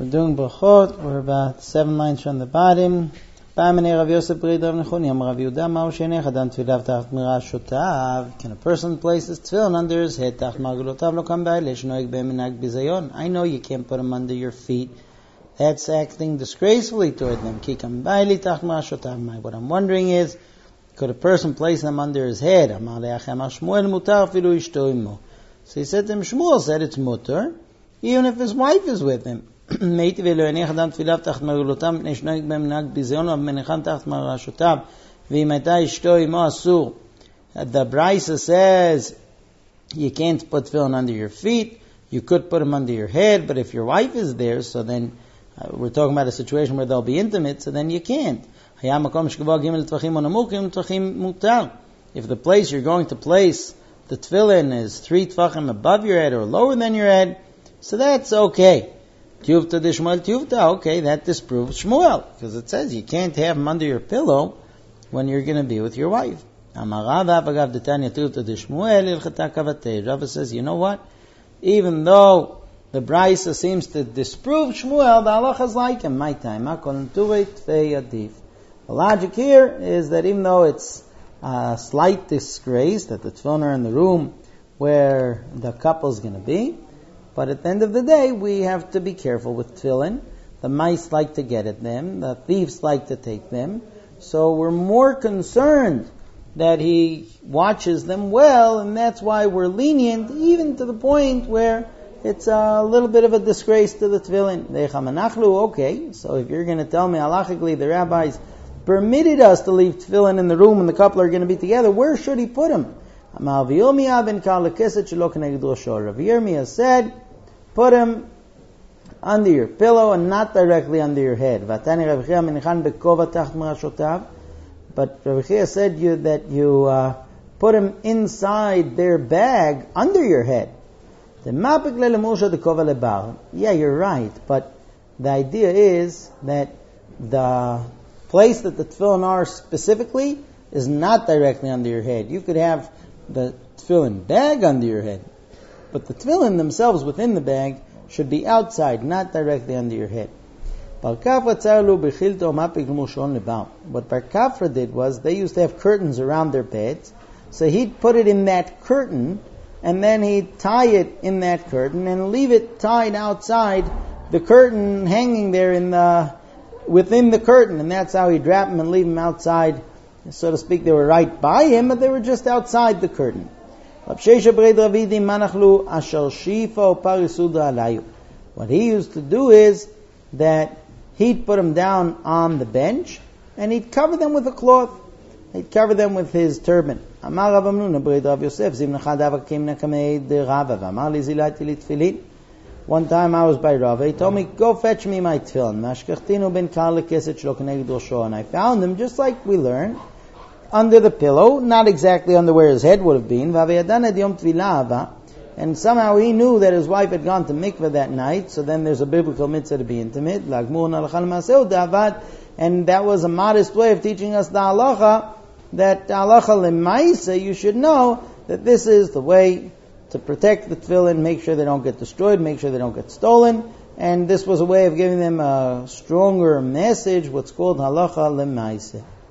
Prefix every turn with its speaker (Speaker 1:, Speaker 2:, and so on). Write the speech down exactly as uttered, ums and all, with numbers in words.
Speaker 1: We're doing brachot. We're about seven lines from the bottom. Can a person place his tefillin under his head? I know you can't put them under your feet. That's acting disgracefully toward them. What I'm wondering is, could a person place them under his head? So he said to him, Shmuel said it's mutter, even if his wife is with him. The Brisa says you can't put tefillin under your feet. You could put them under your head, but if your wife is there, so then uh, we're talking about a situation where they'll be intimate, so then you can't. If the place you're going to place the tefillin is three tvachim above your head or lower than your head, so that's okay. Tiyuvta de Shmuel Tiyuvta, okay, that disproves Shmuel, because it says you can't have them under your pillow when you're going to be with your wife. Rava says, you know what? Even though the Brisa seems to disprove Shmuel, the halacha is like him. My time. The logic here is that even though it's a slight disgrace that the tefillin are in the room where the couple is going to be, but at the end of the day, we have to be careful with tefillin. The mice like to get at them. The thieves like to take them. So we're more concerned that he watches them well, and that's why we're lenient, even to the point where it's a little bit of a disgrace to the tefillin. Okay, so if you're going to tell me halachically the rabbis permitted us to leave tefillin in the room when the couple are going to be together, where should he put them? Rav Yirmiyah said, put him under your pillow and not directly under your head. But Rav Chia said you, that you uh, put him inside their bag under your head. Yeah, you're right, but the idea is that the place that the tefillin are specifically is not directly under your head. You could have the tefillin bag under your head, but the tefillin themselves within the bag should be outside, not directly under your head. What Bar Kafra did was they used to have curtains around their beds, so he'd put it in that curtain, and then he'd tie it in that curtain and leave it tied outside the curtain, hanging there in the within the curtain, and that's how he'd wrap them and leave them outside, so to speak. They were right by him, but they were just outside the curtain. What he used to do is that he'd put them down on the bench, and he'd cover them with a cloth. He'd cover them with his turban. One time I was by Rava, he told me, go fetch me my tefillin. And I found them, just like we learned, under the pillow, not exactly under where his head would have been. And somehow he knew that his wife had gone to mikveh that night, so then there's a biblical mitzvah to be intimate. And that was a modest way of teaching us the halacha, that halacha lemaisa, you should know that this is the way to protect the tefillin, make sure they don't get destroyed, make sure they don't get stolen. And this was a way of giving them a stronger message, what's called halacha lemaisa.